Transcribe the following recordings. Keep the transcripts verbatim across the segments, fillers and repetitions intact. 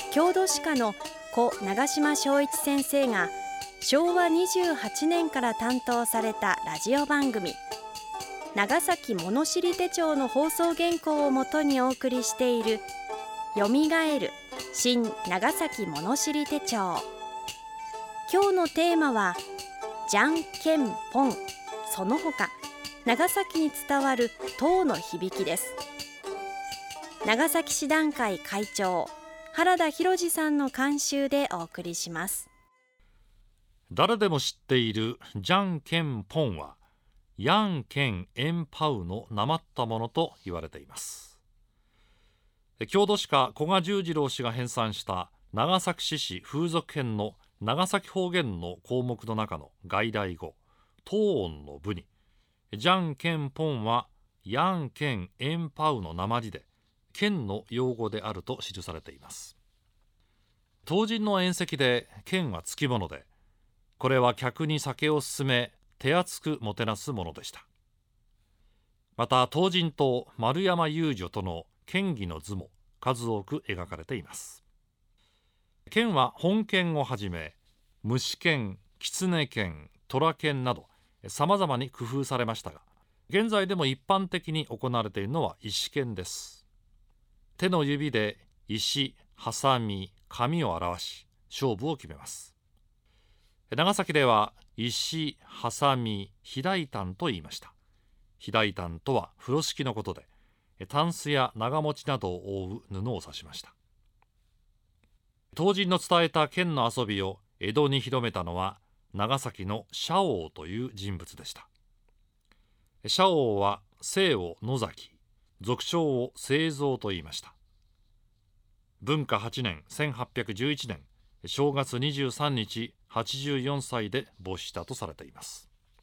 郷土史家の故長島昭一先生がしょうわにじゅうはちねんから担当されたラジオ番組長崎物知り手帳の放送原稿をもとにお送りしているよみがえる新長崎物知り手帳。今日のテーマはじゃんけんぽん、その他長崎に伝わる塔の響きです。長崎市団会会長原田博二さんの監修でお送りします。 誰でも知っているじゃんけんぽんはヤンケンエンパウのなまったものと言われています。郷土史家古賀十次郎氏が編纂した長崎市史風俗編の長崎方言の項目の中の外来語東音の部にじゃんけんぽんはヤンケンエンパウの訛で県の用語であると記されています。唐人の宴席で県は付き物で、これは客に酒を勧め手厚くもてなすものでした。また唐人と丸山遊女との剣技の図も数多く描かれています。剣は本剣をはじめ虫剣、狐剣、虎剣などさまざまに工夫されましたが、現在でも一般的に行われているのは石剣です。手の指で石、ハサミ、紙を表し勝負を決めます。長崎では石、ハサミ、肥大炭と言いました。肥大炭とは風呂敷のことで、タンスや長持ちなどを覆う布を指しました。唐人の伝えた剣の遊びを江戸に広めたのは長崎の社王という人物でした。社王は姓を野崎、俗称を清蔵と言いました。文化はちねんせんはっぴゃくじゅういちねん正月にじゅうさんにちはちじゅうよんさいで没したとされています。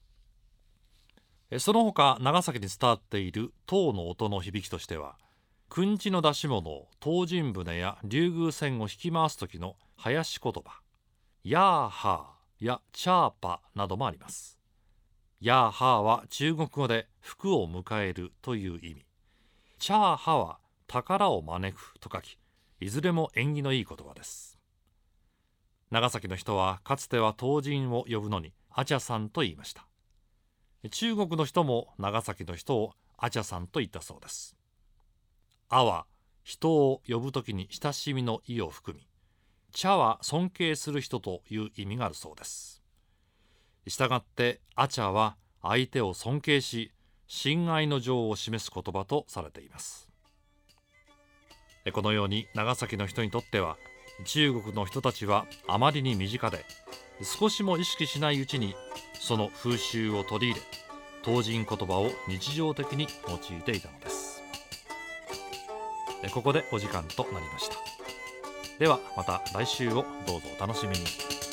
その他長崎に伝わっている塔の音の響きとしては、くんちの出し物唐人船や竜宮船を引き回す時の林言葉ヤーハーやチャーパなどもあります。ヤーハーは中国語で福を迎えるという意味、チャーハは宝を招くと書き、いずれも縁起のいい言葉です。長崎の人はかつては唐人を呼ぶのにアチャさんと言いました。中国の人も長崎の人をアチャさんと言ったそうです。アは人を呼ぶときに親しみの意を含み、チャは尊敬する人という意味があるそうです。したがってアチャは相手を尊敬し親愛の情を示す言葉とされています。このように長崎の人にとっては中国の人たちはあまりに身近で、少しも意識しないうちにその風習を取り入れ、唐人言葉を日常的に用いていたのです。ここでお時間となりました。ではまた来週をどうぞお楽しみに。